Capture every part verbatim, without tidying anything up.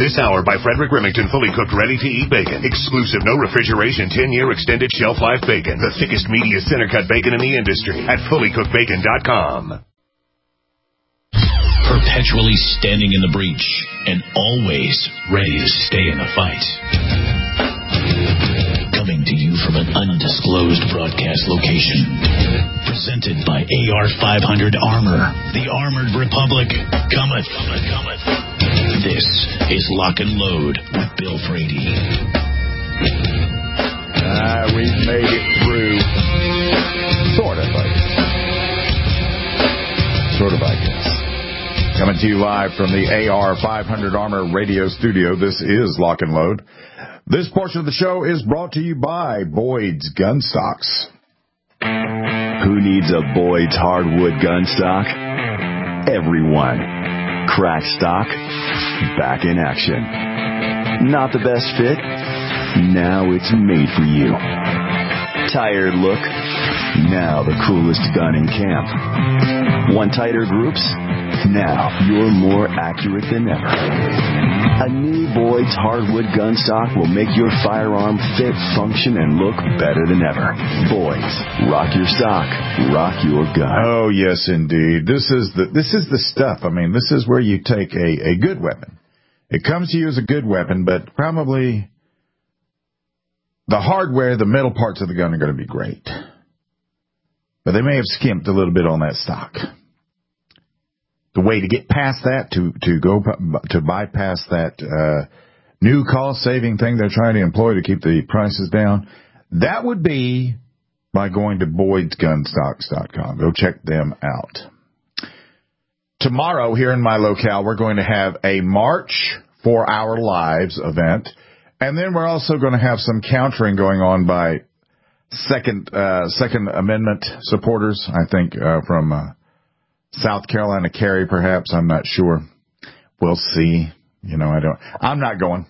This hour by Frederick Remington, fully cooked, ready-to-eat bacon. Exclusive, no refrigeration, ten-year extended shelf life bacon. The thickest, meatiest, center-cut bacon in the industry at fully cooked bacon dot com. Perpetually standing in the breach and always ready to stay in the fight. Coming to you from an undisclosed broadcast location. Presented by A R five hundred Armor. The Armored Republic cometh. cometh, cometh. This is Lock and Load with Bill Frady. Ah, uh, we've made it through. Sort of, I guess. Sort of, I guess. Coming to you live from the A R five hundred Armor radio studio. This is Lock and Load. This portion of the show is brought to you by Boyd's Gun Stocks. Who needs a Boyd's hardwood gun stock? Everyone. Crack stock, back in action. Not the best fit? Now it's made for you. Tired look? Now the coolest gun in camp. Want tighter groups? Now you're more accurate than ever. A new Boyd's hardwood gun stock will make your firearm fit, function, and look better than ever. Boyd's, rock your stock, rock your gun. Oh, yes, indeed. This is the this is the stuff. I mean, this is where you take a, a good weapon. It comes to you as a good weapon, but probably the hardware, the metal parts of the gun are going to be great. But they may have skimped a little bit on that stock. The way to get past that, to to go to bypass that uh, new cost-saving thing they're trying to employ to keep the prices down, that would be by going to Boyds Gun Stocks dot com. Go check them out. Tomorrow, here in my locale, we're going to have a March for Our Lives event, and then we're also going to have some countering going on by Second uh, Second Amendment supporters, I think, uh, from... Uh, South Carolina Carry, perhaps. I'm not sure. We'll see. You know, I don't. I'm not going.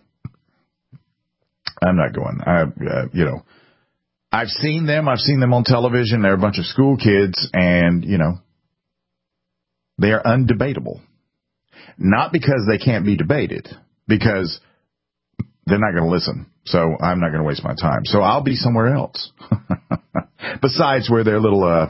I'm not going. I, uh, you know, I've seen them. I've seen them on television. They're a bunch of school kids, and you know, they are undebatable. Not because they can't be debated, because they're not going to listen. So I'm not going to waste my time. So I'll be somewhere else. Besides where their little. Uh,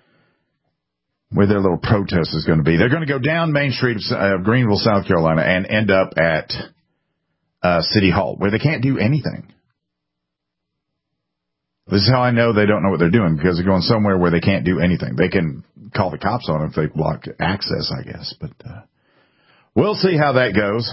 where their little protest is going to be. They're going to go down Main Street of uh, Greenville, South Carolina, and end up at uh, City Hall, where they can't do anything. This is how I know they don't know what they're doing, because they're going somewhere where they can't do anything. They can call the cops on them if they block access, I guess. But uh, we'll see how that goes.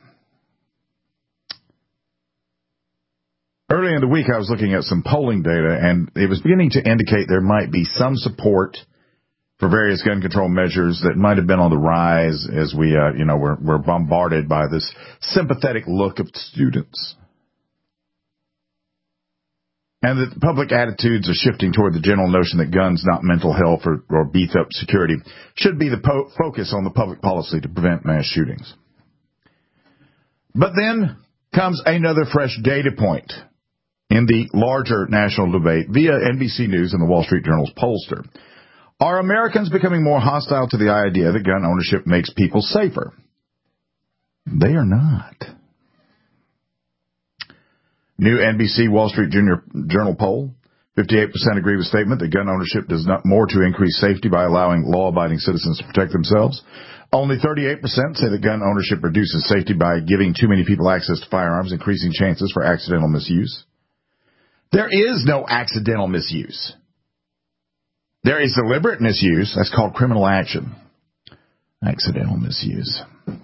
Earlier in the week, I was looking at some polling data, and it was beginning to indicate there might be some support for various gun control measures that might have been on the rise as we, uh, you know, we're, we're bombarded by this sympathetic look of students. And that public attitudes are shifting toward the general notion that guns, not mental health or, or beefed up security, should be the po- focus on the public policy to prevent mass shootings. But then comes another fresh data point in the larger national debate via N B C News and the Wall Street Journal's pollster. Are Americans becoming more hostile to the idea that gun ownership makes people safer? They are not. New N B C Wall Street Junior Journal poll. fifty-eight percent agree with statement that gun ownership does not more to increase safety by allowing law-abiding citizens to protect themselves. Only thirty-eight percent say that gun ownership reduces safety by giving too many people access to firearms, increasing chances for accidental misuse. There is no accidental misuse. There is deliberate misuse. That's called criminal action. Accidental misuse.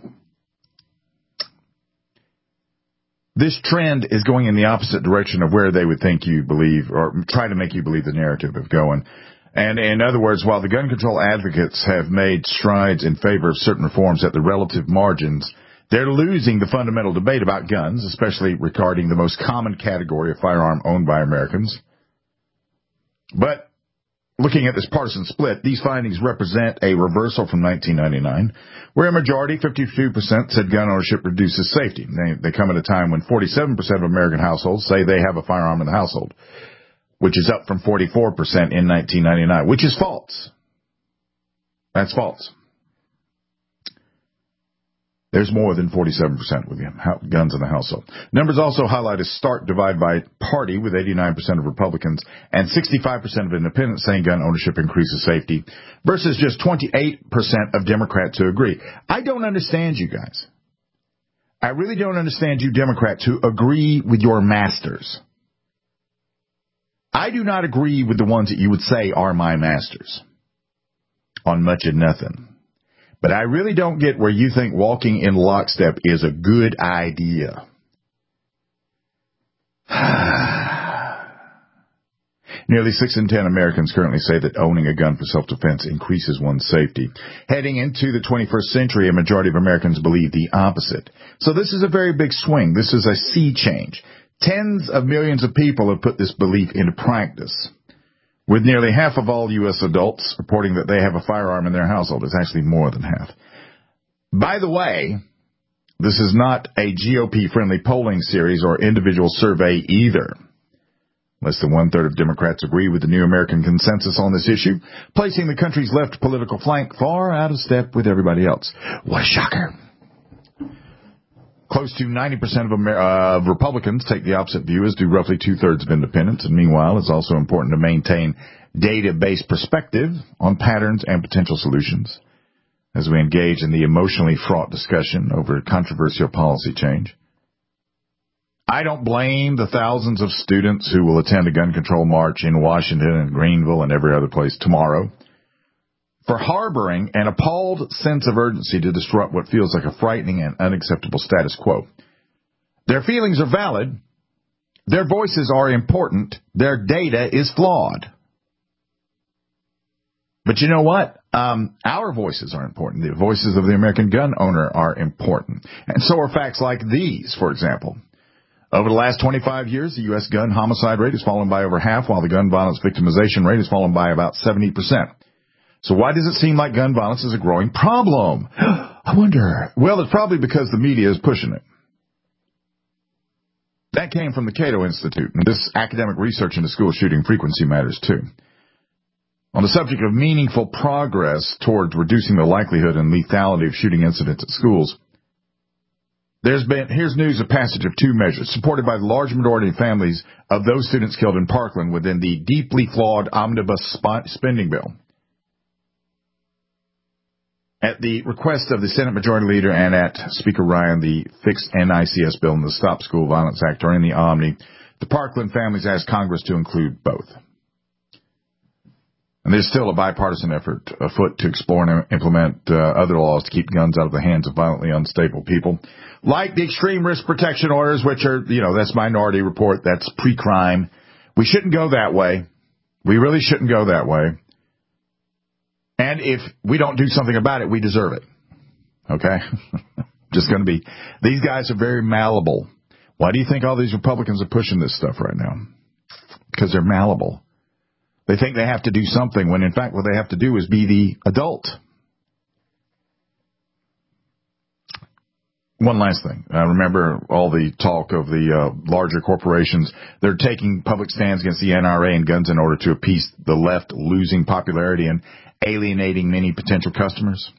This trend is going in the opposite direction of where they would think you believe, or try to make you believe the narrative of going. And in other words, while the gun control advocates have made strides in favor of certain reforms at the relative margins, they're losing the fundamental debate about guns, especially regarding the most common category of firearm owned by Americans. But looking at this partisan split, these findings represent a reversal from nineteen ninety-nine, where a majority, fifty-two percent, said gun ownership reduces safety. They, they come at a time when forty-seven percent of American households say they have a firearm in the household, which is up from forty-four percent in nineteen ninety-nine, which is false. That's false. There's more than forty-seven percent with guns in the household. Numbers also highlight a stark divide by party, with eighty-nine percent of Republicans and sixty-five percent of independents saying gun ownership increases safety, versus just twenty-eight percent of Democrats who agree. I don't understand you guys. I really don't understand you Democrats who agree with your masters. I do not agree with the ones that you would say are my masters on much of nothing. But I really don't get where you think walking in lockstep is a good idea. Nearly six in ten Americans currently say that owning a gun for self-defense increases one's safety. Heading into the twenty-first century, a majority of Americans believe the opposite. So this is a very big swing. This is a sea change. Tens of millions of people have put this belief into practice, with nearly half of all U S adults reporting that they have a firearm in their household. It's actually more than half. By the way, this is not a G O P-friendly polling series or individual survey either. Less than one-third of Democrats agree with the New American Consensus on this issue, placing the country's left political flank far out of step with everybody else. What a shocker. Close to ninety percent of Amer- uh, Republicans take the opposite view, as do roughly two-thirds of independents. And meanwhile, it's also important to maintain data-based perspective on patterns and potential solutions as we engage in the emotionally fraught discussion over controversial policy change. I don't blame the thousands of students who will attend a gun control march in Washington and Greenville and every other place tomorrow for harboring an appalled sense of urgency to disrupt what feels like a frightening and unacceptable status quo. Their feelings are valid. Their voices are important. Their data is flawed. But you know what? Um, our voices are important. The voices of the American gun owner are important. And so are facts like these, for example. Over the last twenty-five years, the U S gun homicide rate has fallen by over half, while the gun violence victimization rate has fallen by about seventy percent. So why does it seem like gun violence is a growing problem? I wonder. Well, it's probably because the media is pushing it. That came from the Cato Institute, and this academic research into school shooting frequency matters too. On the subject of meaningful progress towards reducing the likelihood and lethality of shooting incidents at schools, there's been, here's news of passage of two measures supported by the large majority of families of those students killed in Parkland within the deeply flawed omnibus spending bill. At the request of the Senate Majority Leader and at Speaker Ryan, the fixed N I C S bill and the Stop School Violence Act are in the Omni. The Parkland families asked Congress to include both. And there's still a bipartisan effort afoot to explore and implement uh, other laws to keep guns out of the hands of violently unstable people, like the extreme risk protection orders, which are, you know, that's Minority Report, that's pre-crime. We shouldn't go that way. We really shouldn't go that way. And if we don't do something about it, we deserve it. Okay? Just going to be, these guys are very malleable. Why do you think all these Republicans are pushing this stuff right now? Because they're malleable. They think they have to do something when, in fact, what they have to do is be the adult. One last thing. I remember all the talk of the uh, larger corporations. They're taking public stands against the N R A and guns in order to appease the left losing popularity and alienating many potential customers.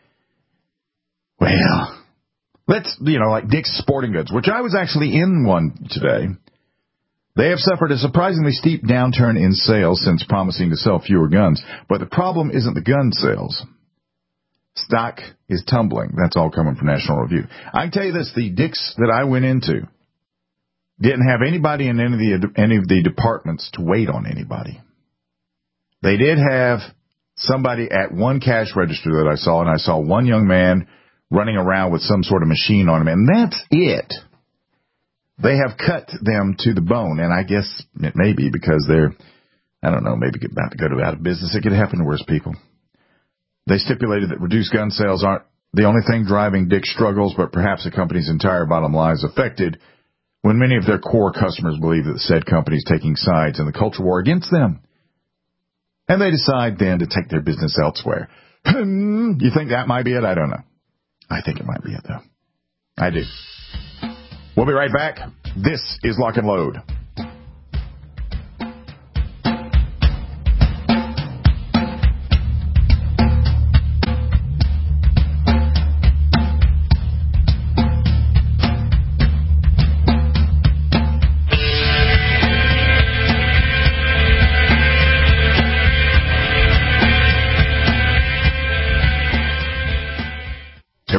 Well, let's, you know, like Dick's Sporting Goods, which I was actually in one today. They have suffered a surprisingly steep downturn in sales since promising to sell fewer guns. But the problem isn't the gun sales. Stock is tumbling. That's all coming from National Review. I can tell you this, the Dick's that I went into didn't have anybody in any of the, any of the departments to wait on anybody. They did have somebody at one cash register that I saw, and I saw one young man running around with some sort of machine on him, and that's it. They have cut them to the bone, and I guess it may be because they're, I don't know, maybe about to go out of business. It could happen to worse people. They stipulated that reduced gun sales aren't the only thing driving Dick's struggles, but perhaps the company's entire bottom line is affected when many of their core customers believe that the said company is taking sides in the culture war against them. And they decide then to take their business elsewhere. You think that might be it? I don't know. I think it might be it, though. I do. We'll be right back. This is Lock and Load.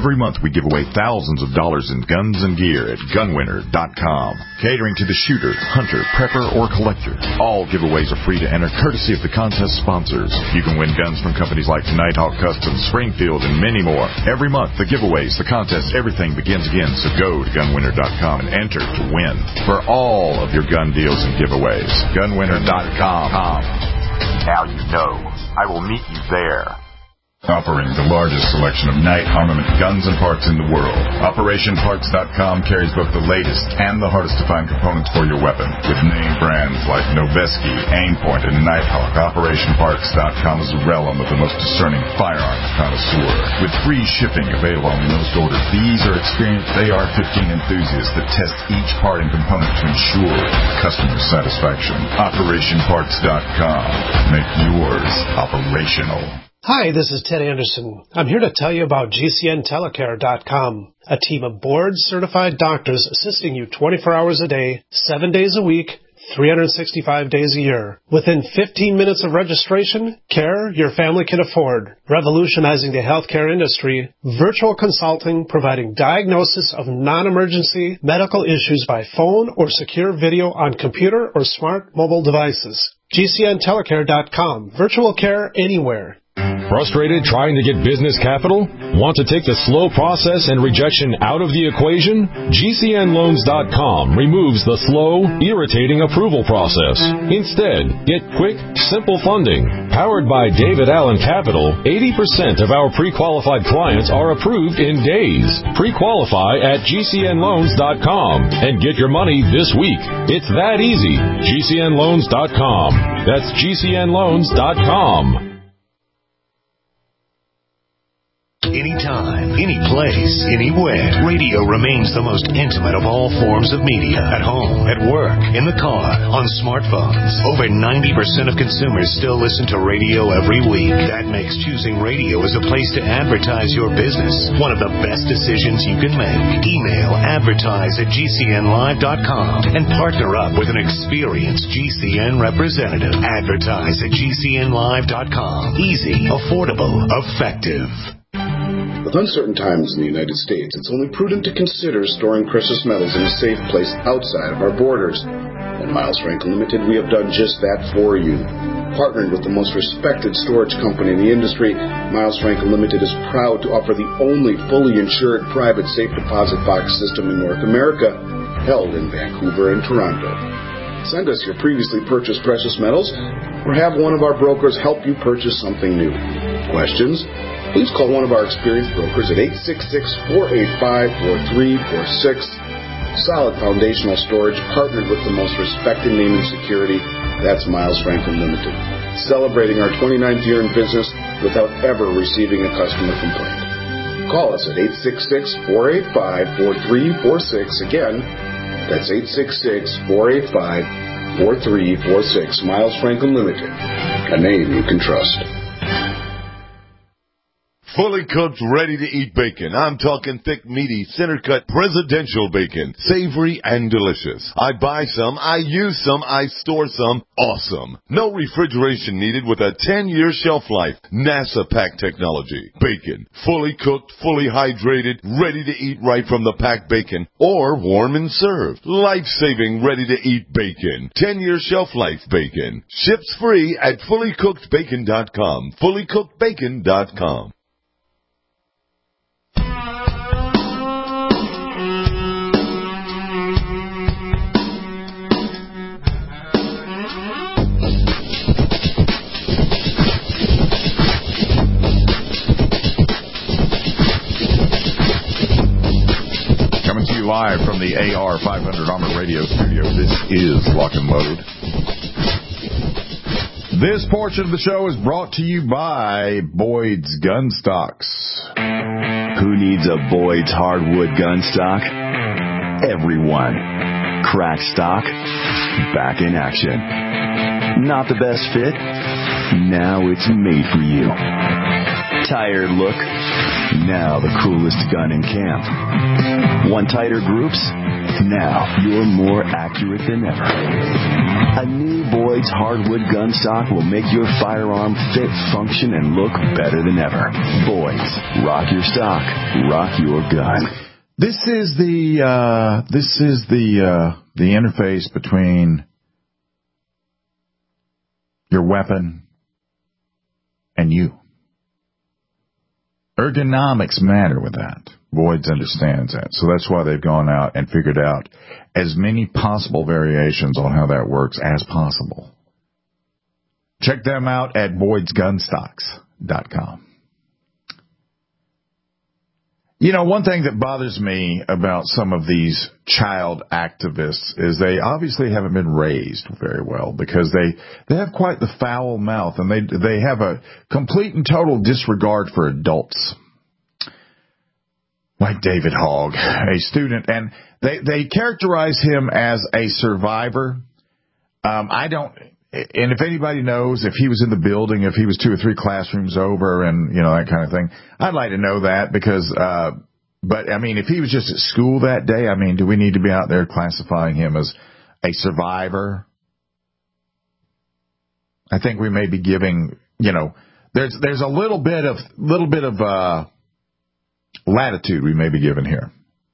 Every month we give away thousands of dollars in guns and gear at gun winner dot com. Catering to the shooter, hunter, prepper, or collector. All giveaways are free to enter courtesy of the contest sponsors. You can win guns from companies like Nighthawk Customs, Springfield, and many more. Every month, the giveaways, the contests, everything begins again. So go to gun winner dot com and enter to win for all of your gun deals and giveaways. gun winner dot com. Now you know. I will meet you there. Offering the largest selection of Knight armament guns and parts in the world. Operation Parts dot com carries both the latest and the hardest to find components for your weapon. With name brands like Noveski, Aimpoint, and Nighthawk, Operation Parts dot com is the realm of the most discerning firearms connoisseur. With free shipping available on most orders, these are experienced A R fifteen enthusiasts that test each part and component to ensure customer satisfaction. Operation Parts dot com. Make yours operational. Hi, this is Ted Anderson. I'm here to tell you about G C N telecare dot com, a team of board-certified doctors assisting you twenty-four hours a day, seven days a week, three hundred sixty-five days a year. Within fifteen minutes of registration, care your family can afford. Revolutionizing the healthcare industry, virtual consulting providing diagnosis of non-emergency medical issues by phone or secure video on computer or smart mobile devices. G C N telecare dot com. Virtual care anywhere. Frustrated trying to get business capital? Want to take the slow process and rejection out of the equation? G C N loans dot com removes the slow, irritating approval process. Instead, get quick, simple funding. Powered by David Allen Capital, eighty percent of our pre-qualified clients are approved in days. Pre-qualify at G C N loans dot com and get your money this week. It's that easy. G C N loans dot com. That's G C N loans dot com. Anytime, any place, anywhere. Radio remains the most intimate of all forms of media. At home, at work, in the car, on smartphones. Over ninety percent of consumers still listen to radio every week. That makes choosing radio as a place to advertise your business one of the best decisions you can make. Email advertise at G C N live dot com and partner up with an experienced G C N representative. Advertise at G C N live dot com. Easy, affordable, effective. With uncertain times in the United States, it's only prudent to consider storing precious metals in a safe place outside of our borders. At Miles Franklin Limited, we have done just that for you. Partnered with the most respected storage company in the industry, Miles Franklin Limited is proud to offer the only fully insured private safe deposit box system in North America, held in Vancouver and Toronto. Send us your previously purchased precious metals, or have one of our brokers help you purchase something new. Questions? Please call one of our experienced brokers at eight six six, four eight five, four three four six. Solid foundational storage, partnered with the most respected name in security. That's Miles Franklin Limited. Celebrating our twenty-ninth year in business without ever receiving a customer complaint. Call us at eight six six, four eight five, four three four six. Again, that's eight six six, four eight five, four three four six. Miles Franklin Limited, a name you can trust. Fully cooked, ready-to-eat bacon. I'm talking thick, meaty, center-cut, presidential bacon. Savory and delicious. I buy some, I use some, I store some. Awesome. No refrigeration needed with a ten-year shelf life. NASA pack technology. Bacon. Fully cooked, fully hydrated, ready to eat right from the packed bacon. Or warm and served. Life-saving, ready-to-eat bacon. ten-year shelf life bacon. Ships free at fully cooked bacon dot com. fully cooked bacon dot com. Live from the A R five hundred Armor Radio Studio, this is Lock and Load. This portion of the show is brought to you by Boyd's Gun Stocks. Who needs a Boyd's hardwood gun stock? Everyone. Crack stock, back in action. Not the best fit? Now it's made for you. Tired look? Now the coolest gun in camp. Want tighter groups? Now you're more accurate than ever. A new Boyd's hardwood gun stock will make your firearm fit, function, and look better than ever. Boyd's, rock your stock, rock your gun. This is the uh, this is the uh, the interface between your weapon and you. Ergonomics matter with that. Boyd's understands that. So that's why they've gone out and figured out as many possible variations on how that works as possible. Check them out at boyds gun stocks dot com. You know, one thing that bothers me about some of these child activists is they obviously haven't been raised very well, because they, they have quite the foul mouth, and they they have a complete and total disregard for adults. Like David Hogg, a student, and they, they characterize him as a survivor. Um, I don't, and if anybody knows if he was in the building, if he was two or three classrooms over and, you know, that kind of thing, I'd like to know that, because, uh, but I mean, if he was just at school that day, I mean, do we need to be out there classifying him as a survivor? I think we may be giving, you know, there's, there's a little bit of, little bit of, uh, latitude we may be given here.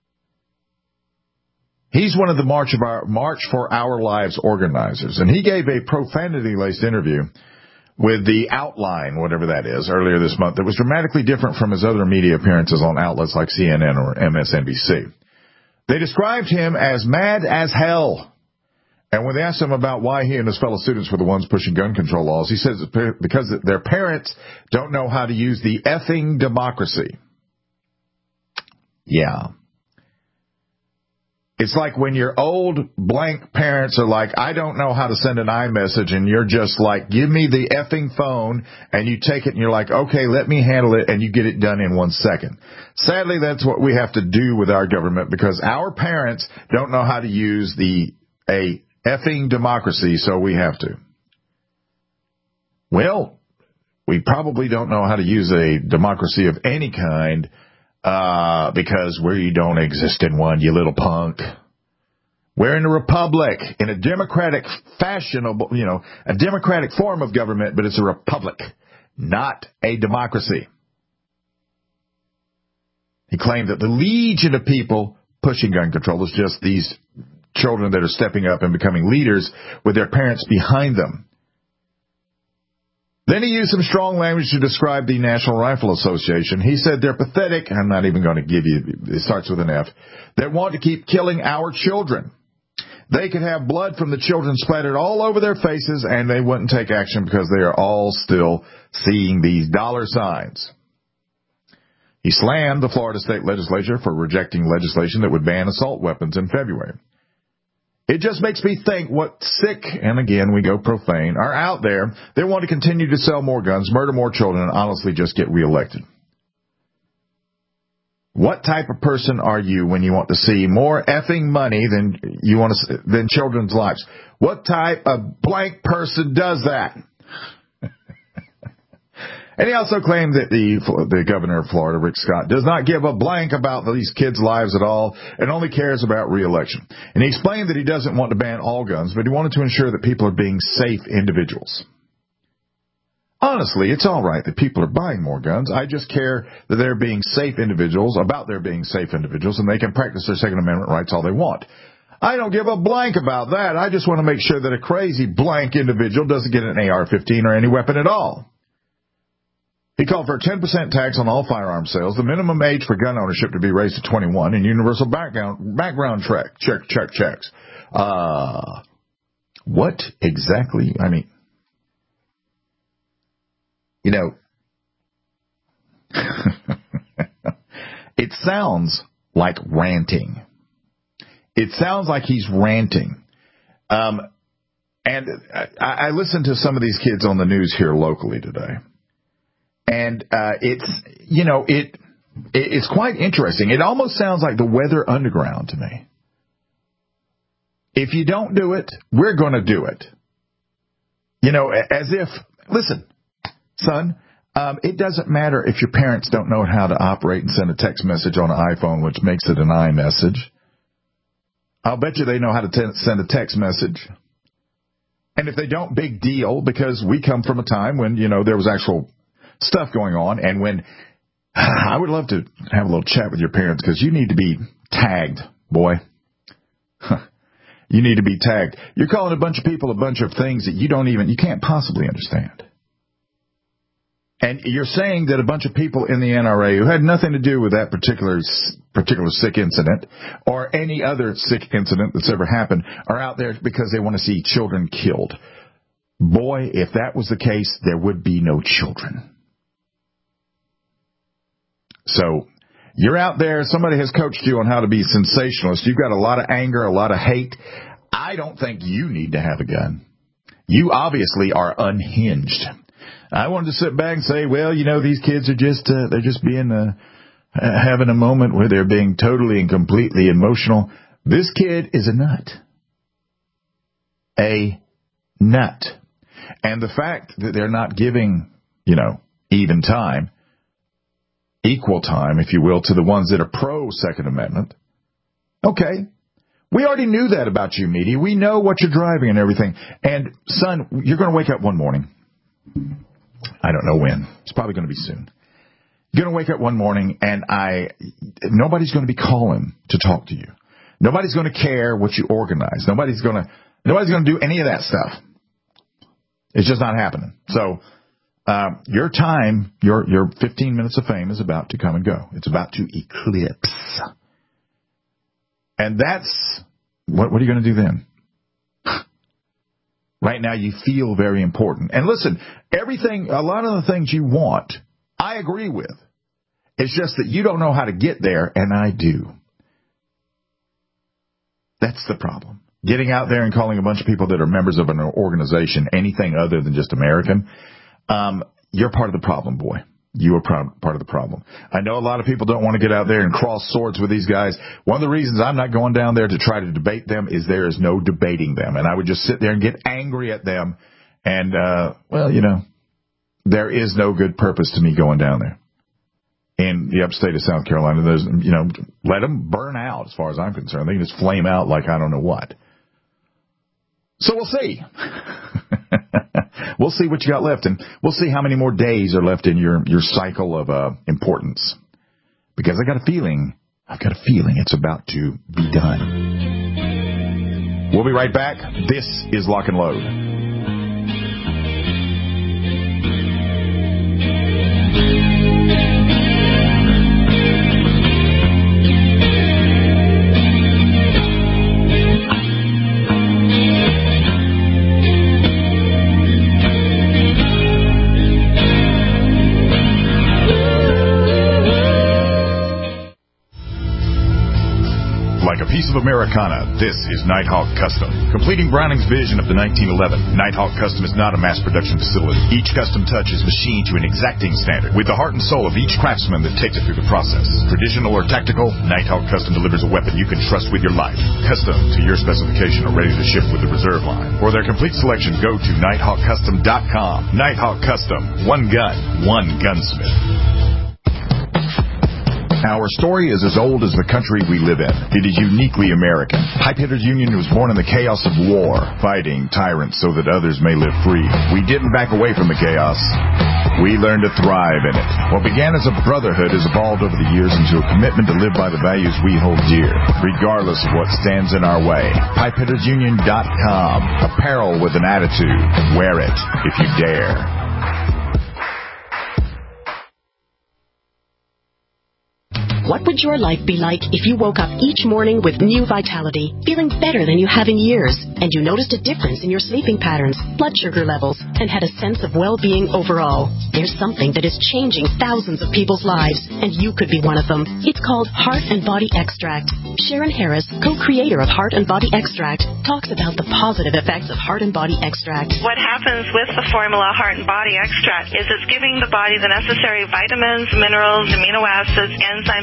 He's one of the March of our March for Our Lives organizers, and he gave a profanity-laced interview with the Outline, whatever that is, earlier this month, that was dramatically different from his other media appearances on outlets like C N N or M S N B C. They described him as mad as hell. And when they asked him about why he and his fellow students were the ones pushing gun control laws, he says it's because their parents don't know how to use the effing democracy. Yeah. It's like when your old blank parents are like, I don't know how to send an iMessage, and you're just like, give me the effing phone, and you take it and you're like, okay, let me handle it, and you get it done in one second. Sadly, that's what we have to do with our government, because our parents don't know how to use the a effing democracy, so we have to. Well, we probably don't know how to use a democracy of any kind, Uh, because we don't exist in one, you little punk. We're in a republic, in a democratic fashionable, you know, a democratic form of government, but it's a republic, not a democracy. He claimed that the legion of people pushing gun control is just these children that are stepping up and becoming leaders with their parents behind them. Then he used some strong language to describe the National Rifle Association. He said they're pathetic, I'm not even going to give you, it starts with an F, that want to keep killing our children. They could have blood from the children splattered all over their faces, and they wouldn't take action because they are all still seeing these dollar signs. He slammed the Florida state legislature for rejecting legislation that would ban assault weapons in February. It just makes me think what sick, and again we go profane, are out there that want to continue to sell more guns, murder more children, and honestly just get reelected. What type of person are you when you want to see more effing money than you want to than children's lives? What type of blank person does that? And he also claimed that the the governor of Florida, Rick Scott, does not give a blank about these kids' lives at all and only cares about re-election. And he explained that he doesn't want to ban all guns, but he wanted to ensure that people are being safe individuals. Honestly, it's all right that people are buying more guns. I just care that they're being safe individuals, about their being safe individuals, and they can practice their Second Amendment rights all they want. I don't give a blank about that. I just want to make sure that a crazy blank individual doesn't get an A R fifteen or any weapon at all. He called for a ten percent tax on all firearm sales, the minimum age for gun ownership to be raised to twenty-one, and universal background background check, check, check, checks. Uh, what exactly? I mean, you know, it sounds like ranting. It sounds like he's ranting. Um, and I, I listened to some of these kids on the news here locally today. And uh, it's, you know, it, it it's quite interesting. It almost sounds like the Weather Underground to me. If you don't do it, we're going to do it. You know, as if, listen, son, um, it doesn't matter if your parents don't know how to operate and send a text message on an iPhone, which makes it an iMessage. I'll bet you they know how to t- send a text message. And if they don't, big deal, because we come from a time when, you know, there was actual stuff going on. And when I would love to have a little chat with your parents, because you need to be tagged, boy. You need to be tagged. You're calling a bunch of people a bunch of things that you don't even, you can't possibly understand. And you're saying that a bunch of people in the N R A who had nothing to do with that particular particular sick incident or any other sick incident that's ever happened are out there because they want to see children killed. Boy, if that was the case, there would be no children. So you're out there, somebody has coached you on how to be sensationalist. You've got a lot of anger, a lot of hate. I don't think you need to have a gun. You obviously are unhinged. I wanted to sit back and say, well, you know, these kids are just, uh, they're just being, uh, having a moment where they're being totally and completely emotional. This kid is a nut. A nut. And the fact that they're not giving, you know, even time, equal time, if you will, to the ones that are pro-Second Amendment. Okay. We already knew that about you, media. We know what you're driving and everything. And, son, you're going to wake up one morning. I don't know when. It's probably going to be soon. You're going to wake up one morning, and I, nobody's going to be calling to talk to you. Nobody's going to care what you organize. Nobody's going to, nobody's going to do any of that stuff. It's just not happening. So, uh, your time, your, your fifteen minutes of fame is about to come and go. It's about to eclipse. And that's, what, what are you going to do then? Right now, you feel very important. And listen, everything, a lot of the things you want, I agree with. It's just that you don't know how to get there, and I do. That's the problem. Getting out there and calling a bunch of people that are members of an organization anything other than just American, um, you're part of the problem, boy. You are pro- part of the problem. I know a lot of people don't want to get out there and cross swords with these guys. One of the reasons I'm not going down there to try to debate them is there is no debating them. And I would just sit there and get angry at them. And, uh, well, you know, there is no good purpose to me going down there. In the upstate of South Carolina, there's, you know, let them burn out as far as I'm concerned. They can just flame out like I don't know what. So we'll see. We'll see what you got left, and we'll see how many more days are left in your, your cycle of uh, importance. Because I got a feeling, I've got a feeling it's about to be done. We'll be right back. This is Lock and Load. Piece of Americana, this is Nighthawk Custom. Completing Browning's vision of the nineteen eleven, Nighthawk Custom is not a mass production facility. Each custom touch is machined to an exacting standard, with the heart and soul of each craftsman that takes it through the process. Traditional or tactical, Nighthawk Custom delivers a weapon you can trust with your life. Custom to your specification or ready to ship with the reserve line. For their complete selection, go to nighthawk custom dot com. Nighthawk Custom, one gun, one gunsmith. Our story is as old as the country we live in. It is uniquely American. Pipe Hitters Union was born in the chaos of war, fighting tyrants so that others may live free. We didn't back away from the chaos. We learned to thrive in it. What began as a brotherhood has evolved over the years into a commitment to live by the values we hold dear, regardless of what stands in our way. pipe hitters union dot com. Apparel with an attitude. Wear it if you dare. What would your life be like if you woke up each morning with new vitality, feeling better than you have in years, and you noticed a difference in your sleeping patterns, blood sugar levels, and had a sense of well-being overall? There's something that is changing thousands of people's lives, and you could be one of them. It's called Heart and Body Extract. Sharon Harris, co-creator of Heart and Body Extract, talks about the positive effects of Heart and Body Extract. What happens with the formula Heart and Body Extract is it's giving the body the necessary vitamins, minerals, amino acids, enzymes, and fibers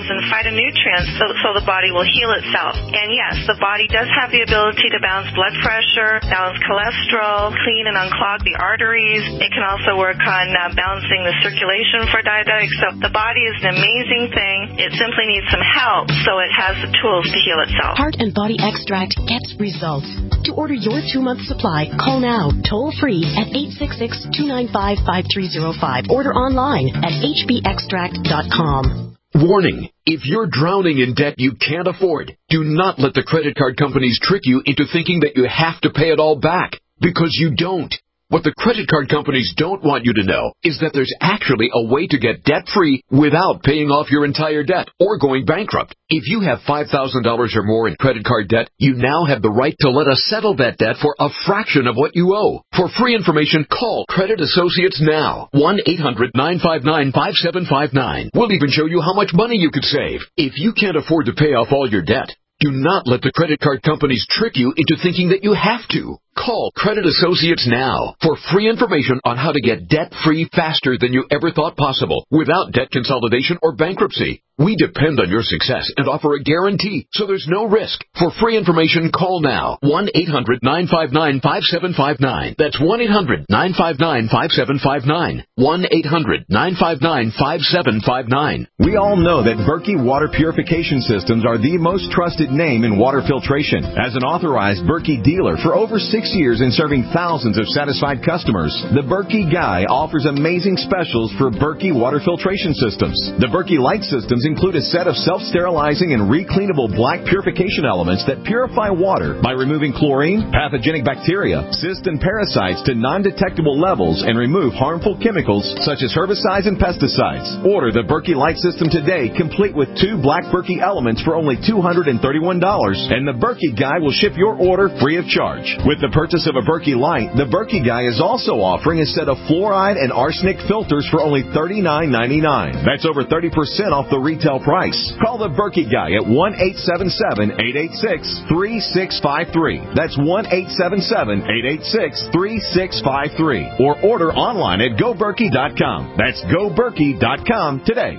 phytonutrients so, so the body will heal itself. And yes, the body does have the ability to balance blood pressure, balance cholesterol, clean and unclog the arteries. It can also work on uh, balancing the circulation for diabetics. So the body is an amazing thing. It simply needs some help so it has the tools to heal itself. Heart and Body Extract gets results. To order your two-month supply, call now, toll-free at eight six six, two nine five, five three zero five. Order online at h b extract dot com. Warning, if you're drowning in debt you can't afford, do not let the credit card companies trick you into thinking that you have to pay it all back, because you don't. What the credit card companies don't want you to know is that there's actually a way to get debt-free without paying off your entire debt or going bankrupt. If you have five thousand dollars or more in credit card debt, you now have the right to let us settle that debt for a fraction of what you owe. For free information, call Credit Associates now. one eight hundred, nine five nine, five seven five nine. We'll even show you how much money you could save. If you can't afford to pay off all your debt, do not let the credit card companies trick you into thinking that you have to. Call Credit Associates now for free information on how to get debt-free faster than you ever thought possible without debt consolidation or bankruptcy. We depend on your success and offer a guarantee, so there's no risk. For free information, call now. one eight hundred, nine five nine, five seven five nine. That's one eight hundred, nine five nine, five seven five nine. one eight hundred, nine five nine, five seven five nine. We all know that Berkey Water Purification Systems are the most trusted name in water filtration. As an authorized Berkey dealer for over six years and serving thousands of satisfied customers, the Berkey Guy offers amazing specials for Berkey Water Filtration Systems. The Berkey Light Systems include a set of self-sterilizing and recleanable black purification elements that purify water by removing chlorine, pathogenic bacteria, cysts, and parasites to non-detectable levels and remove harmful chemicals such as herbicides and pesticides. Order the Berkey Light System today, complete with two black Berkey elements for only two hundred thirty-one dollars, and the Berkey Guy will ship your order free of charge. With the purchase of a Berkey Light, the Berkey Guy is also offering a set of fluoride and arsenic filters for only thirty-nine ninety-nine. That's over thirty percent off the retail price. Call the Berkey Guy at one eight seven seven, eight eight six, three six five three. That's one eight seven seven, eight eight six, three six five three. Or order online at go berkey dot com. That's go berkey dot com today.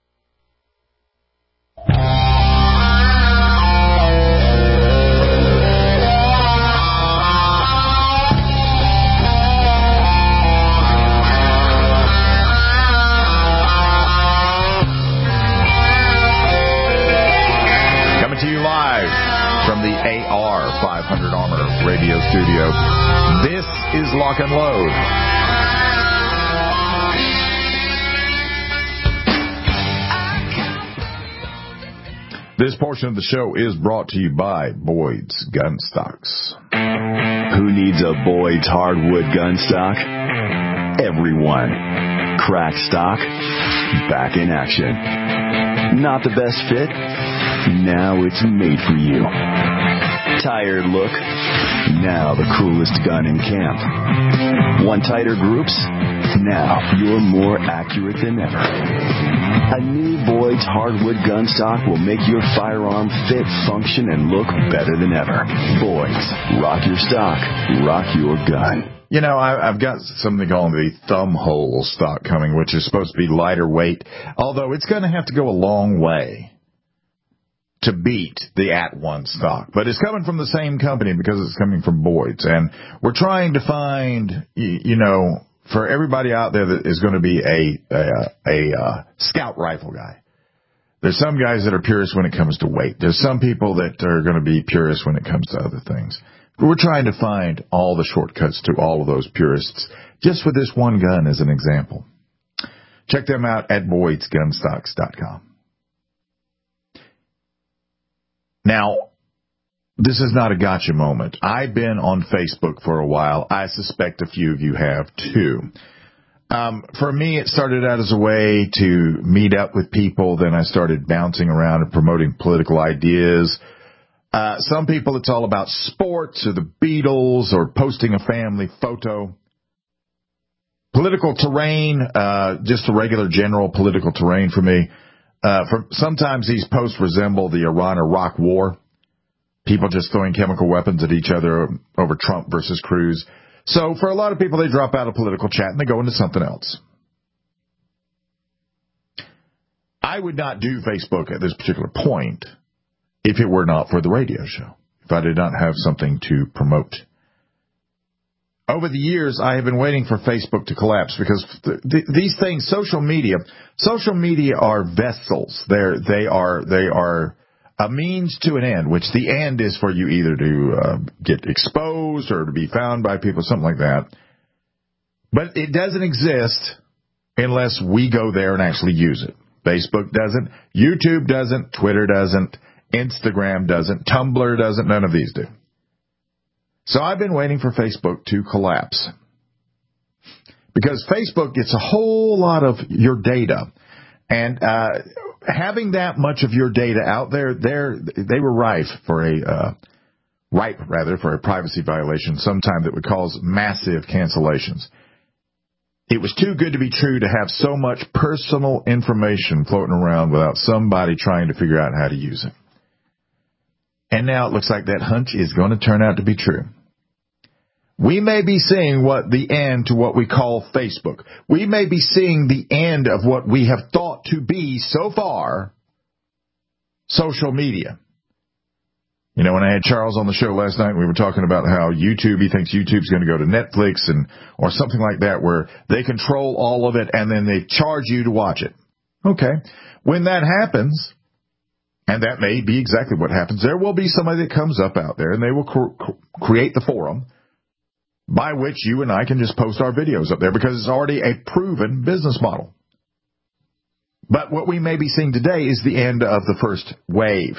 To you live from the A R five hundred Armor Radio Studio. This is Lock and Load. This portion of the show is brought to you by Boyd's Gun Stocks. Who needs a Boyd's hardwood gun stock? Everyone. Crack stock, back in action. Not the best fit? Now it's made for you. Tired look? Now the coolest gun in camp. Want tighter groups? Now you're more accurate than ever. A new Boyd's hardwood gun stock will make your firearm fit, function, and look better than ever. Boyd's. Rock your stock. Rock your gun. You know, I, I've got something called the thumb hole stock coming, which is supposed to be lighter weight, although it's going to have to go a long way to beat the At One stock. But it's coming from the same company because it's coming from Boyd's. And we're trying to find, you know, for everybody out there that is going to be a, a, a uh, scout rifle guy. There's some guys that are purists when it comes to weight. There's some people that are going to be purists when it comes to other things. We're trying to find all the shortcuts to all of those purists, just for this one gun as an example. Check them out at boyds gun stocks dot com. Now, this is not a gotcha moment. I've been on Facebook for a while. I suspect a few of you have too. Um, for me, it started out as a way to meet up with people. Then I started bouncing around and promoting political ideas. Uh, some people, it's all about sports or the Beatles or posting a family photo. Political terrain, uh, just a regular general political terrain for me. Uh, for, sometimes these posts resemble the Iran-Iraq war. People just throwing chemical weapons at each other over Trump versus Cruz. So for a lot of people, they drop out of political chat and they go into something else. I would not do Facebook at this particular point if it were not for the radio show, if I did not have something to promote. Over the years, I have been waiting for Facebook to collapse because th- th- these things, social media, social media are vessels. They're, they are, they are a means to an end, which the end is for you either to uh, get exposed or to be found by people, something like that. But it doesn't exist unless we go there and actually use it. Facebook doesn't, YouTube doesn't, Twitter doesn't, Instagram doesn't, Tumblr doesn't, none of these do. So I've been waiting for Facebook to collapse. Because Facebook gets a whole lot of your data. And uh, having that much of your data out there, they were rife for a, uh, ripe rather, for a privacy violation sometime that would cause massive cancellations. It was too good to be true to have so much personal information floating around without somebody trying to figure out how to use it. And now it looks like that hunch is going to turn out to be true. We may be seeing what the end to what we call Facebook. We may be seeing the end of what we have thought to be so far social media. You know, when I had Charles on the show last night, we were talking about how YouTube, he thinks YouTube's going to go to Netflix and or something like that where they control all of it and then they charge you to watch it. Okay. When that happens, and that may be exactly what happens, there will be somebody that comes up out there and they will cr- create the forum by which you and I can just post our videos up there because it's already a proven business model. But what we may be seeing today is the end of the first wave.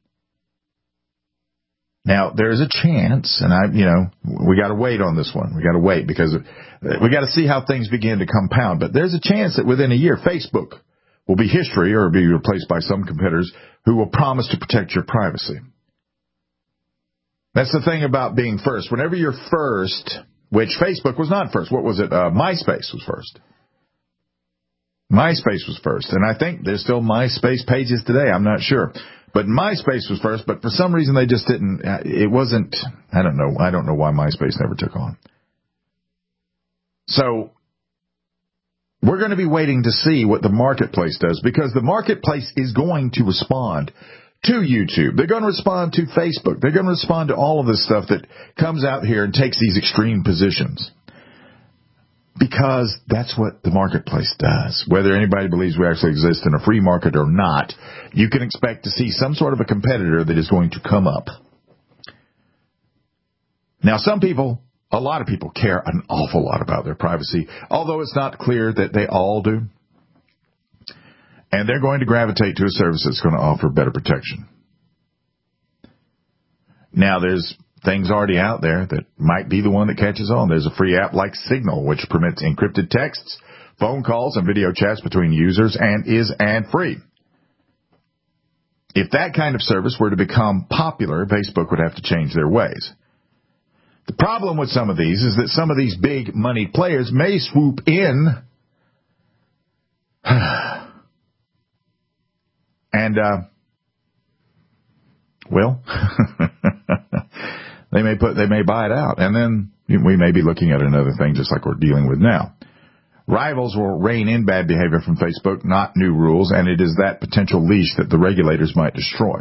Now, there's a chance, and I, you know, we got to wait on this one. We got to wait because we got to see how things begin to compound. But there's a chance that within a year, Facebook will be history or be replaced by some competitors who will promise to protect your privacy. That's the thing about being first. Whenever you're first, which Facebook was not first. What was it? Uh, MySpace was first. MySpace was first. And I think there's still MySpace pages today. I'm not sure. But MySpace was first, but for some reason they just didn't, it wasn't, I don't know, I don't know why MySpace never took on. So, we're going to be waiting to see what the marketplace does because the marketplace is going to respond to YouTube. They're going to respond to Facebook. They're going to respond to all of this stuff that comes out here and takes these extreme positions. Because that's what the marketplace does. Whether anybody believes we actually exist in a free market or not, you can expect to see some sort of a competitor that is going to come up. Now, some people, a lot of people care an awful lot about their privacy, although it's not clear that they all do. And they're going to gravitate to a service that's going to offer better protection. Now, there's things already out there that might be the one that catches on. There's a free app like Signal, which permits encrypted texts, phone calls, and video chats between users and is ad-free. If that kind of service were to become popular, Facebook would have to change their ways. The problem with some of these is that some of these big money players may swoop in and, uh, well, they may put, they may buy it out, and then we may be looking at another thing just like we're dealing with now. Rivals will rein in bad behavior from Facebook, not new rules, and it is that potential leash that the regulators might destroy.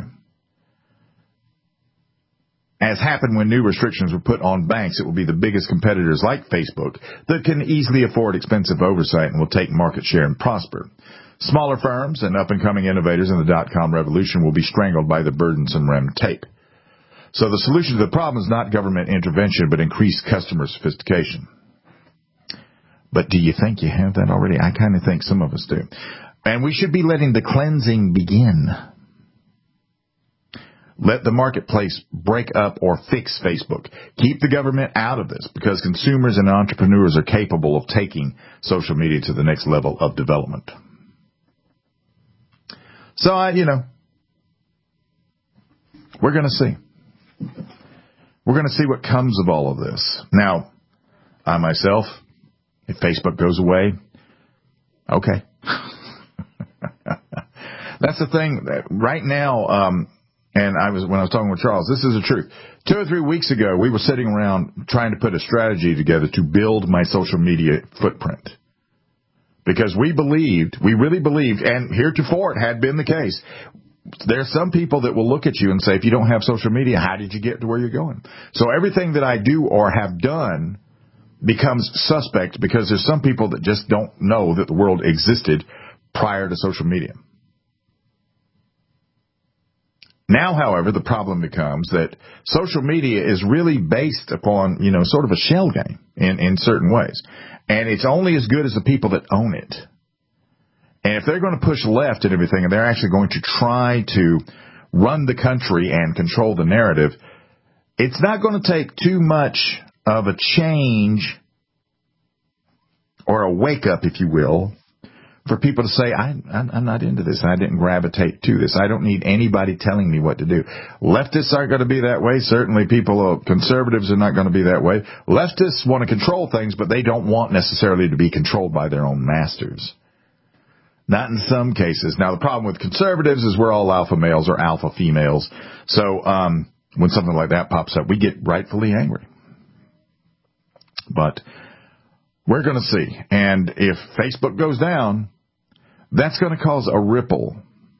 As happened when new restrictions were put on banks, it will be the biggest competitors like Facebook that can easily afford expensive oversight and will take market share and prosper. Smaller firms and up-and-coming innovators in the dot-com revolution will be strangled by the burdensome red tape. So the solution to the problem is not government intervention, but increased customer sophistication. But do you think you have that already? I kind of think some of us do. And we should be letting the cleansing begin. Let the marketplace break up or fix Facebook. Keep the government out of this because consumers and entrepreneurs are capable of taking social media to the next level of development. So, I, you know, we're going to see. We're going to see what comes of all of this. Now, I myself, if Facebook goes away, okay. That's the thing. Right now, um, and I was when I was talking with Charles, this is the truth. Two or three weeks ago, we were sitting around trying to put a strategy together to build my social media footprint. because we believed, we really believed, and heretofore it had been the case. There are some people that will look at you and say, if you don't have social media, how did you get to where you're going? So everything that I do or have done becomes suspect because there's some people that just don't know that the world existed prior to social media. Now, however, the problem becomes that social media is really based upon, you know, sort of a shell game in, in certain ways. And it's only as good as the people that own it. And if they're going to push left and everything, and they're actually going to try to run the country and control the narrative, it's not going to take too much of a change or a wake-up, if you will, for people to say, I, I'm not into this. I didn't gravitate to this. I don't need anybody telling me what to do. Leftists aren't going to be that way. Certainly people, conservatives are not going to be that way. Leftists want to control things, but they don't want necessarily to be controlled by their own masters. Not in some cases. Now, the problem with conservatives is we're all alpha males or alpha females. So um, when something like that pops up, we get rightfully angry. But we're going to see. And if Facebook goes down, that's going to cause a ripple.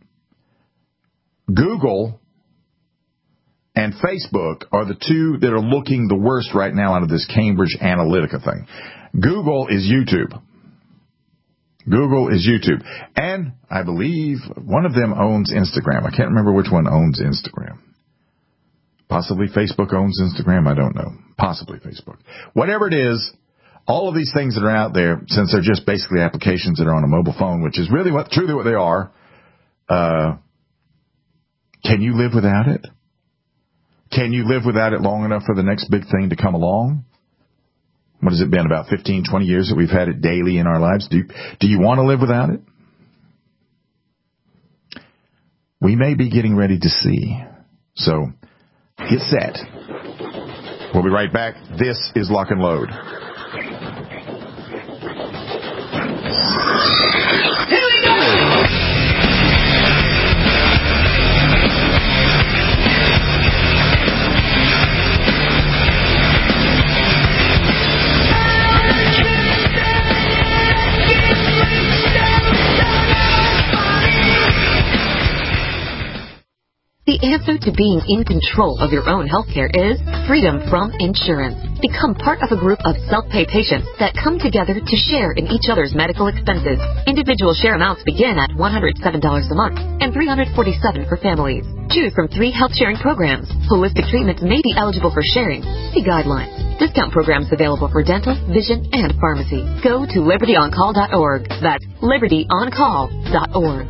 Google and Facebook are the two that are looking the worst right now out of this Cambridge Analytica thing. Google is YouTube. Google is YouTube. And I believe one of them owns Instagram. I can't remember which one owns Instagram. Possibly Facebook owns Instagram. I don't know. Possibly Facebook. Whatever it is, all of these things that are out there, since they're just basically applications that are on a mobile phone, which is really what, truly what they are, uh, can you live without it? Can you live without it long enough for the next big thing to come along? What has it been, about fifteen, twenty years that we've had it daily in our lives? Do, do you want to live without it? We may be getting ready to see. So, get set. We'll be right back. This is Lock and Load. The answer to being in control of your own healthcare is freedom from insurance. Become part of a group of self-pay patients that come together to share in each other's medical expenses. Individual share amounts begin at one hundred seven dollars a month and three hundred forty-seven dollars for families. Choose from three health sharing programs. Holistic treatments may be eligible for sharing. See guidelines. Discount programs available for dental, vision, and pharmacy. Go to liberty on call dot org. That's liberty on call dot org.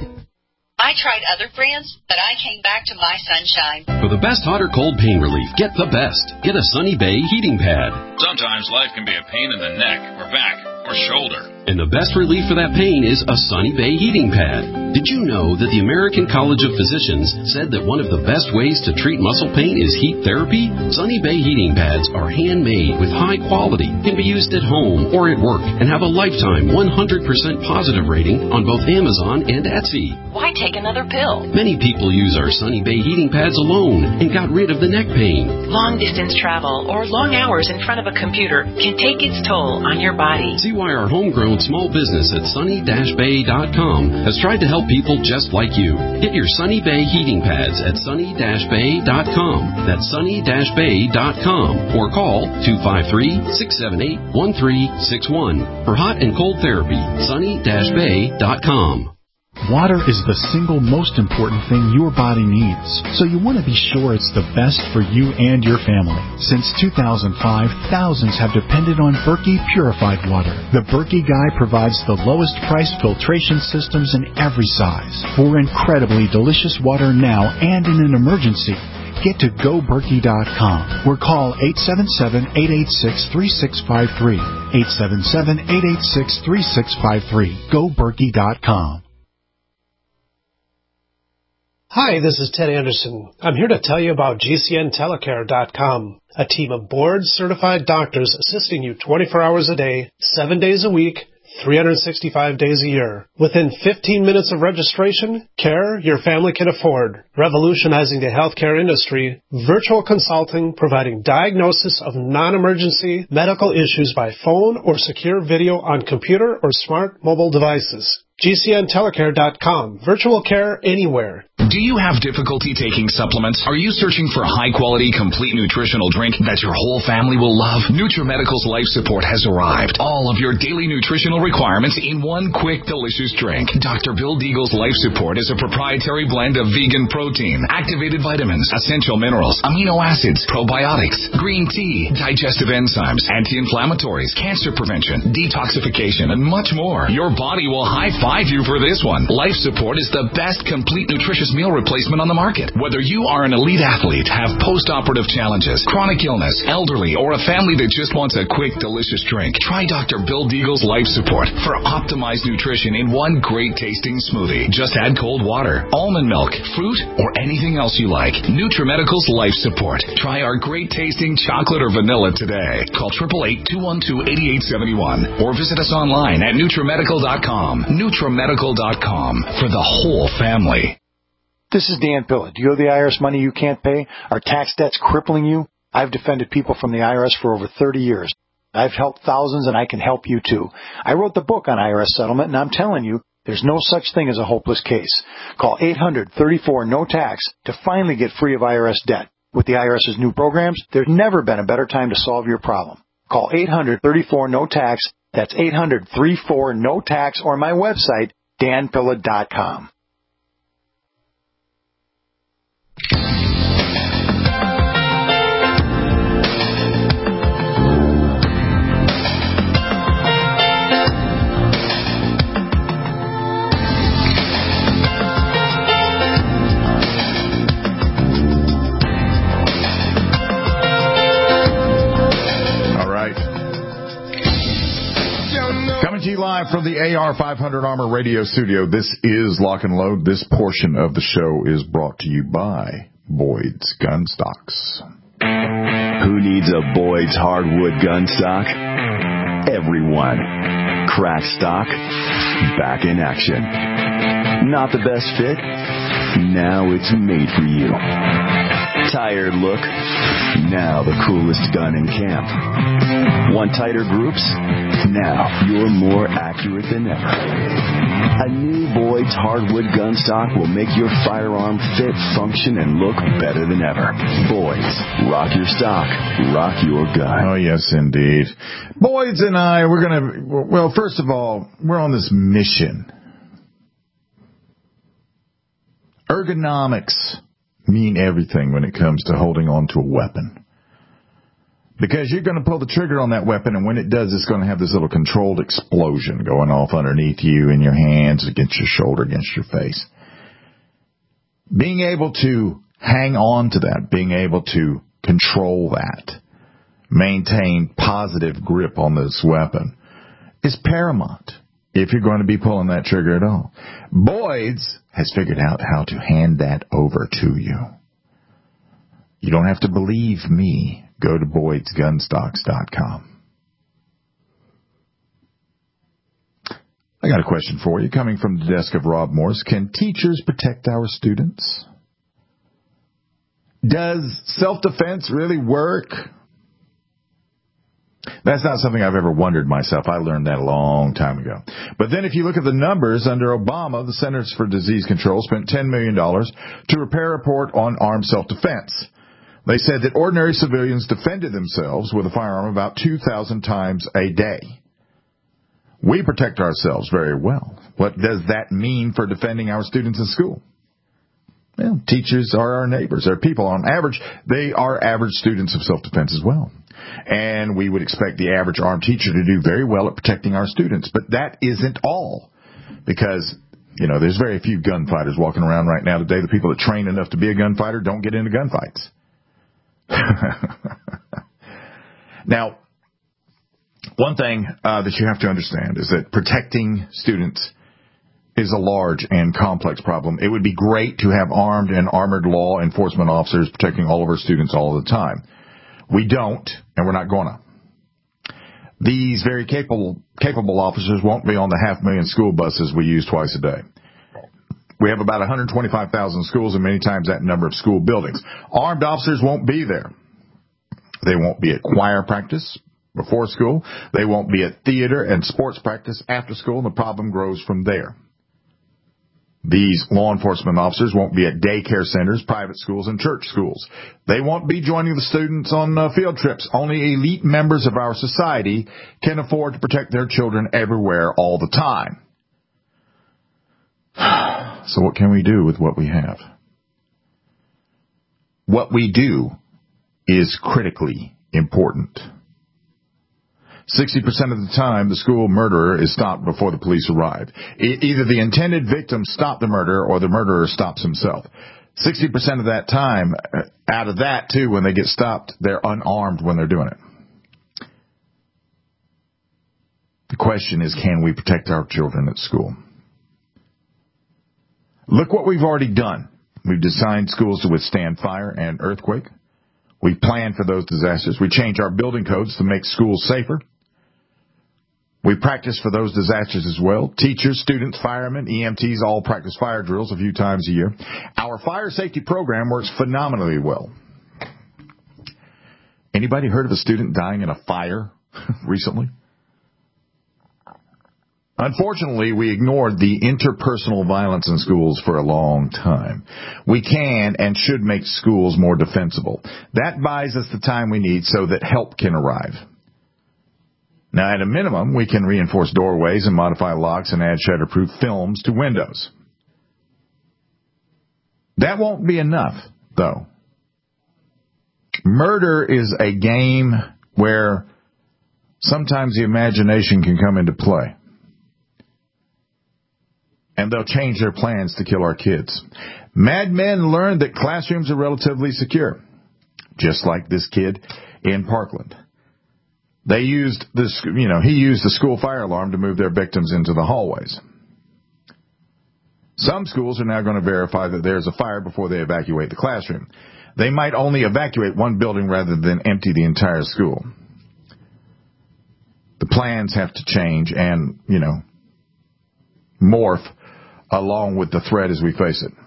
I tried other brands, but I came back to My Sunshine. For the best hot or cold pain relief, get the best. Get a Sunny Bay heating pad. Sometimes life can be a pain in the neck or back or shoulder. And the best relief for that pain is a Sunny Bay heating pad. Did you know that the American College of Physicians said that one of the best ways to treat muscle pain is heat therapy? Sunny Bay heating pads are handmade with high quality, can be used at home or at work, and have a lifetime one hundred percent positive rating on both Amazon and Etsy. Why take another pill? Many people use our Sunny Bay heating pads alone and got rid of the neck pain. Long distance travel or long hours in front of a computer can take its toll on your body. See why our homegrown small business at sunny dash bay dot com has tried to help people just like you. Get your Sunny Bay heating pads at sunny dash bay dot com. That's sunny dash bay dot com or call two five three, six seven eight, one three six one for hot and cold therapy. sunny dash bay dot com. Water is the single most important thing your body needs, so you want to be sure it's the best for you and your family. Since two thousand five, thousands have depended on Berkey purified water. The Berkey Guy provides the lowest price filtration systems in every size for incredibly delicious water now and in an emergency. Get to go berkey dot com or call eight seven seven, eight eight six, three six five three. eight seven seven, eight eight six, three six five three. go berkey dot com. Hi, this is Ted Anderson. I'm here to tell you about G C N telecare dot com, a team of board-certified doctors assisting you twenty-four hours a day, seven days a week, three hundred sixty-five days a year. Within fifteen minutes of registration, care your family can afford. Revolutionizing the healthcare industry, virtual consulting providing diagnosis of non-emergency medical issues by phone or secure video on computer or smart mobile devices. G C N telecare dot com. Virtual care anywhere. Do you have difficulty taking supplements? Are you searching for a high-quality, complete nutritional drink that your whole family will love? NutriMedical's Life Support has arrived. All of your daily nutritional requirements in one quick, delicious drink. Doctor Bill Deagle's Life Support is a proprietary blend of vegan protein, activated vitamins, essential minerals, amino acids, probiotics, green tea, digestive enzymes, anti-inflammatories, cancer prevention, detoxification, and much more. Your body will high-five you for this one. Life Support is the best complete nutritious meal replacement on the market. Whether you are an elite athlete, have post-operative challenges, chronic illness, elderly, or a family that just wants a quick, delicious drink, try Doctor Bill Deagle's Life Support for optimized nutrition in one great-tasting smoothie. Just add cold water, almond milk, fruit, or anything else you like. NutriMedical's Life Support. Try our great-tasting chocolate or vanilla today. Call eight eight eight, two one two, eight eight seven one or visit us online at NutriMedical dot com. NutriMedical dot com for the whole family. This is Dan Pilla. Do you owe the I R S money you can't pay? Are tax debts crippling you? I've defended people from the I R S for over thirty years. I've helped thousands, and I can help you too. I wrote the book on I R S settlement, and I'm telling you, there's no such thing as a hopeless case. Call eight hundred, thirty-four, no tax to finally get free of I R S debt. With the IRS's new programs, there's never been a better time to solve your problem. Call eight hundred, thirty-four, no tax. That's eight hundred, thirty-four, no tax, or my website, dan pilla dot com. Live from the A R five hundred Armor Radio Studio, this is Lock and Load. This portion of the show is brought to you by Boyd's Gun Stocks. Who needs a Boyd's hardwood gun stock? Everyone. Crack stock, back in action. Not the best fit? Now it's made for you. Tired look? Now the coolest gun in camp. Want tighter groups? Now you're more accurate than ever. A new Boyd's hardwood gun stock will make your firearm fit, function, and look better than ever. Boyd's. Rock your stock. Rock your gun. Oh, yes, indeed. Boyd's and I, we're going to, well, first of all, we're on this mission. Ergonomics mean everything when it comes to holding on to a weapon. Because you're going to pull the trigger on that weapon, and when it does, it's going to have this little controlled explosion going off underneath you, in your hands, against your shoulder, against your face. Being able to hang on to that, being able to control that, maintain positive grip on this weapon is paramount if you're going to be pulling that trigger at all. Boyd's has figured out how to hand that over to you. You don't have to believe me. Go to Boyds Gun Stocks dot com. I got a question for you coming from the desk of Rob Morse. Can teachers protect our students? Does self-defense really work? That's not something I've ever wondered myself. I learned that a long time ago. But then if you look at the numbers, under Obama, the Centers for Disease Control spent ten million dollars to prepare a report on armed self-defense. They said that ordinary civilians defended themselves with a firearm about two thousand times a day. We protect ourselves very well. What does that mean for defending our students in school? Well, teachers are our neighbors. They're people. On average, they are average students of self-defense as well. And we would expect the average armed teacher to do very well at protecting our students. But that isn't all. Because, you know, there's very few gunfighters walking around right now today. The people that train enough to be a gunfighter don't get into gunfights. Now, one thing uh, that you have to understand is that protecting students is a large and complex problem. It would be great to have armed and armored law enforcement officers protecting all of our students all the time. We don't, and we're not going to. These very capable capable officers won't be on the half million school buses we use twice a day. We have about one hundred twenty-five thousand schools and many times that number of school buildings. Armed officers won't be there. They won't be at choir practice before school. They won't be at theater and sports practice after school, and the problem grows from there. These law enforcement officers won't be at daycare centers, private schools, and church schools. They won't be joining the students on uh, field trips. Only elite members of our society can afford to protect their children everywhere all the time. So what can we do with what we have? What we do is critically important. sixty percent of the time, the school murderer is stopped before the police arrive. E- either the intended victim stopped the murder or the murderer stops himself. sixty percent of that time, out of that, too, when they get stopped, they're unarmed when they're doing it. The question is, can we protect our children at school? Look what we've already done. We've designed schools to withstand fire and earthquake. We plan for those disasters. We change our building codes to make schools safer. We practice for those disasters as well. Teachers, students, firemen, E M Ts all practice fire drills a few times a year. Our fire safety program works phenomenally well. Anybody heard of a student dying in a fire recently? Unfortunately, we ignored the interpersonal violence in schools for a long time. We can and should make schools more defensible. That buys us the time we need so that help can arrive. Now, at a minimum, we can reinforce doorways and modify locks and add shatterproof films to windows. That won't be enough, though. Murder is a game where sometimes the imagination can come into play. And they'll change their plans to kill our kids. Madmen learned that classrooms are relatively secure, just like this kid in Parkland. They used this, you know, he used the school fire alarm to move their victims into the hallways. Some schools are now going to verify that there's a fire before they evacuate the classroom. They might only evacuate one building rather than empty the entire school. The plans have to change and, you know, morph along with the threat as we face it.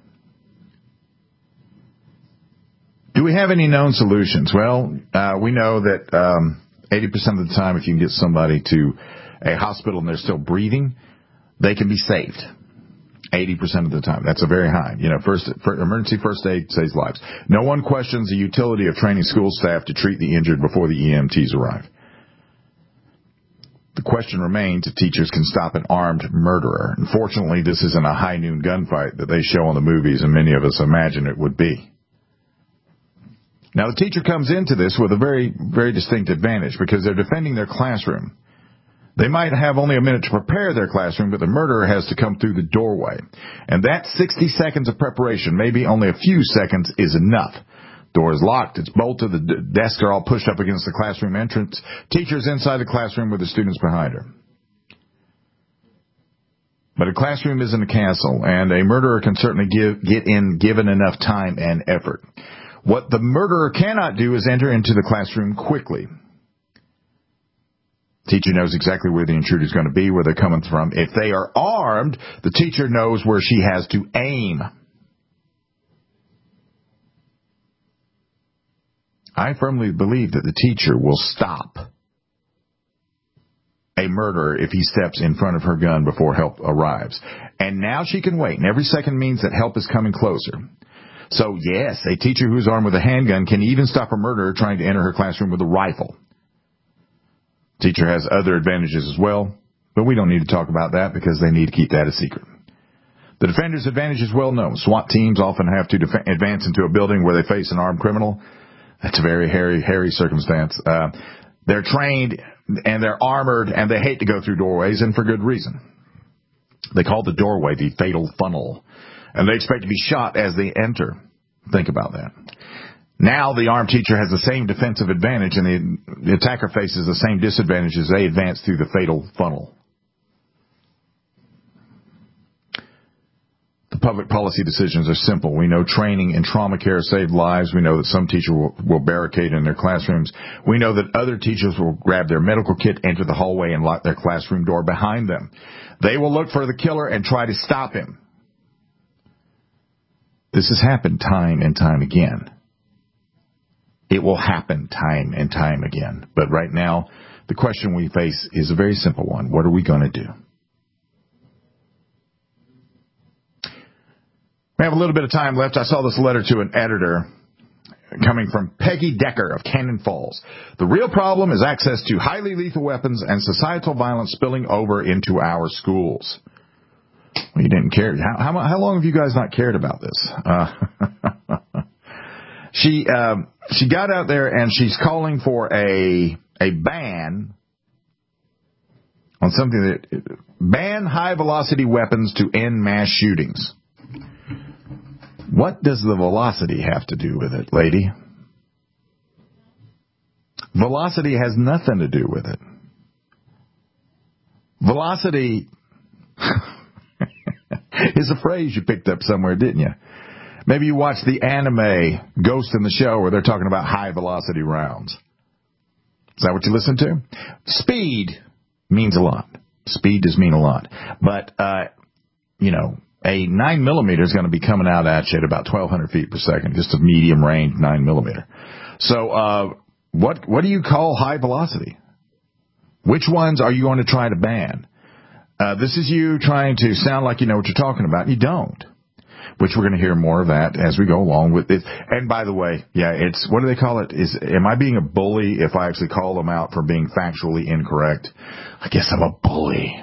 Do we have any known solutions? Well, uh, we know that um, eighty percent of the time if you can get somebody to a hospital and they're still breathing, they can be saved. eighty percent of the time. That's a very high. You know, first, for emergency first aid saves lives. No one questions the utility of training school staff to treat the injured before the E M Ts arrive. The question remains if teachers can stop an armed murderer. Unfortunately, this isn't a high noon gunfight that they show on the movies, and many of us imagine it would be. Now, the teacher comes into this with a very, very distinct advantage because they're defending their classroom. They might have only a minute to prepare their classroom, but the murderer has to come through the doorway. And that sixty seconds of preparation, maybe only a few seconds, is enough. Door is locked, it's bolted, the d- desks are all pushed up against the classroom entrance. Teacher's inside the classroom with the students behind her. But a classroom isn't a castle, and a murderer can certainly give, get in given enough time and effort. What the murderer cannot do is enter into the classroom quickly. Teacher knows exactly where the intruder is going to be, where they're coming from. If they are armed, the teacher knows where she has to aim. I firmly believe that the teacher will stop a murderer if he steps in front of her gun before help arrives. And now she can wait, and every second means that help is coming closer. So, yes, a teacher who's armed with a handgun can even stop a murderer trying to enter her classroom with a rifle. Teacher has other advantages as well, but we don't need to talk about that because they need to keep that a secret. The defender's advantage is well known. SWAT teams often have to def- advance into a building where they face an armed criminal. That's a very hairy, hairy circumstance. Uh, they're trained and they're armored and they hate to go through doorways, and for good reason. They call the doorway the fatal funnel, and they expect to be shot as they enter. Think about that. Now the armed teacher has the same defensive advantage, and the, the attacker faces the same disadvantage as they advance through the fatal funnel. The public policy decisions are simple. We know training in trauma care saved lives. We know that some teachers will, will barricade in their classrooms. We know that other teachers will grab their medical kit, enter the hallway, and lock their classroom door behind them. They will look for the killer and try to stop him. This has happened time and time again. It will happen time and time again. But right now, the question we face is a very simple one. What are we going to do? We have a little bit of time left. I saw this letter to an editor coming from Peggy Decker of Cannon Falls. The real problem is access to highly lethal weapons and societal violence spilling over into our schools. Well, you didn't care. How, how, how long have you guys not cared about this? Uh, she um, she got out there and she's calling for a a ban on something that ban high velocity weapons to end mass shootings. What does the velocity have to do with it, lady? Velocity has nothing to do with it. Velocity is a phrase you picked up somewhere, didn't you? Maybe you watched the anime Ghost in the Shell where they're talking about high velocity rounds. Is that what you listen to? Speed means a lot. Speed does mean a lot. But, uh, you know, a nine millimeter is going to be coming out at you at about twelve hundred feet per second, just a medium range nine millimeter. So, uh, what, what do you call high velocity? Which ones are you going to try to ban? Uh, this is you trying to sound like you know what you're talking about. You don't. Which we're going to hear more of that as we go along with it. And by the way, yeah, it's, what do they call it? Is, am I being a bully if I actually call them out for being factually incorrect? I guess I'm a bully.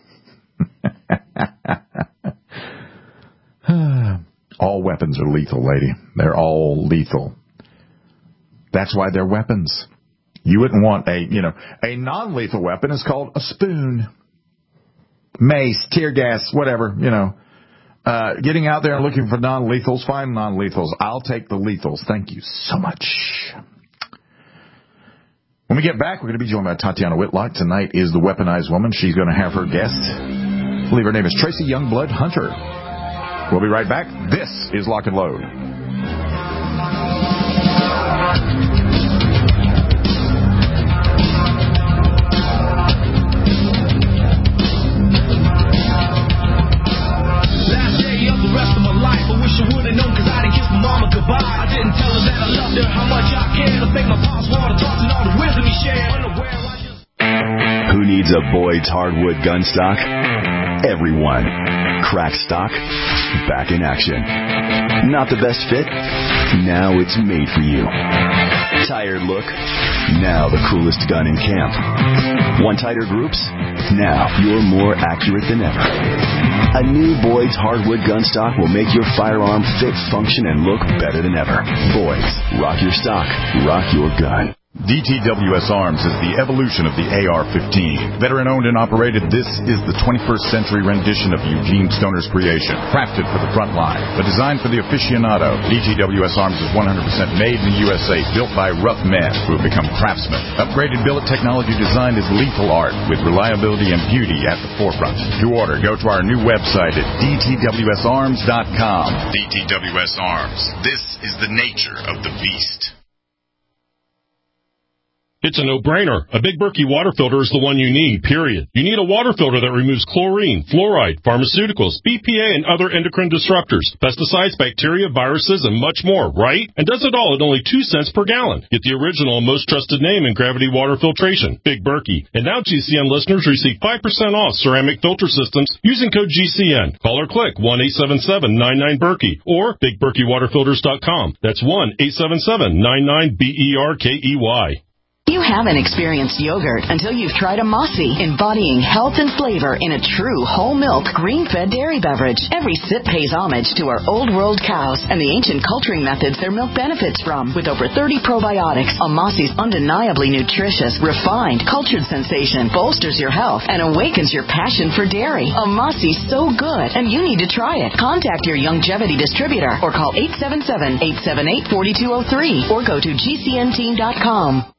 All weapons are lethal, lady. They're all lethal. That's why they're weapons. You wouldn't want a, you know, a non-lethal weapon is called a spoon. Mace, tear gas, whatever, you know. Uh, getting out there and looking for non-lethals, find non-lethals. I'll take the lethals. Thank you so much. When we get back, we're going to be joined by Tatiana Whitlock. Tonight is the Weaponized Woman. She's going to have her guest. I believe her name is Tracy Youngblood Hunter. We'll be right back. This is Lock and Load. Who needs a Boyd's hardwood gun stock? Everyone. Crack stock, back in action. Not the best fit? Now it's made for you. Tired look? Now the coolest gun in camp. Want tighter groups? Now you're more accurate than ever. A new Boyd's hardwood gun stock will make your firearm fit, function, and look better than ever. Boyd's, rock your stock, rock your gun. D T W S Arms is the evolution of the A R fifteen. Veteran-owned and operated, this is the twenty-first century rendition of Eugene Stoner's creation. Crafted for the front line, but designed for the aficionado. D T W S Arms is one hundred percent made in the U S A, built by rough men who have become craftsmen. Upgraded billet technology designed as lethal art, with reliability and beauty at the forefront. To order, go to our new website at D T W S arms dot com. D T W S Arms. This is the nature of the beast. It's a no-brainer. A Big Berkey water filter is the one you need, period. You need a water filter that removes chlorine, fluoride, pharmaceuticals, B P A, and other endocrine disruptors, pesticides, bacteria, viruses, and much more, right? And does it all at only two cents per gallon. Get the original and most trusted name in gravity water filtration, Big Berkey. And now G C N listeners receive five percent off ceramic filter systems using code G C N. Call or click one eight seven seven nine nine Berkey or big berkey water filters dot com. That's one eight seven seven nine nine B E R K E Y. You haven't experienced yogurt until you've tried a Mossy, embodying health and flavor in a true whole milk, green-fed dairy beverage. Every sip pays homage to our old world cows and the ancient culturing methods their milk benefits from. With over thirty probiotics, a Mossy's undeniably nutritious, refined, cultured sensation bolsters your health and awakens your passion for dairy. A Mossy's so good, and you need to try it. Contact your Youngevity distributor or call eight seven seven, eight seven eight, four two zero three or go to G C N team dot com.